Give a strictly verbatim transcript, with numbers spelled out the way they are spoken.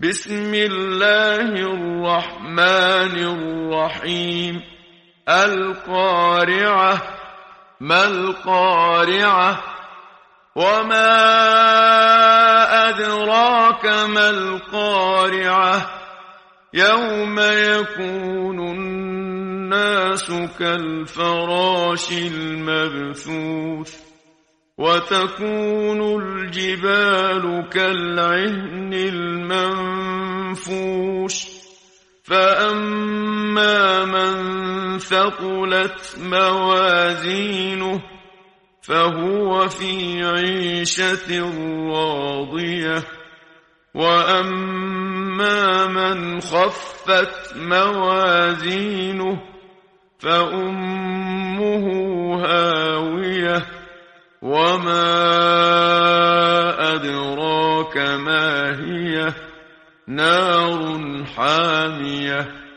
بسم الله الرحمن الرحيم القارعة ما القارعة وما أدراك ما القارعة يوم يكون الناس كالفراش المبثوث وتكون الجبال كالعهن المنفوش فأما من ثقلت موازينه فهو في عيشة راضية وأما من خفت موازينه فأمه هاوية وما أدراك ما هي نار حامية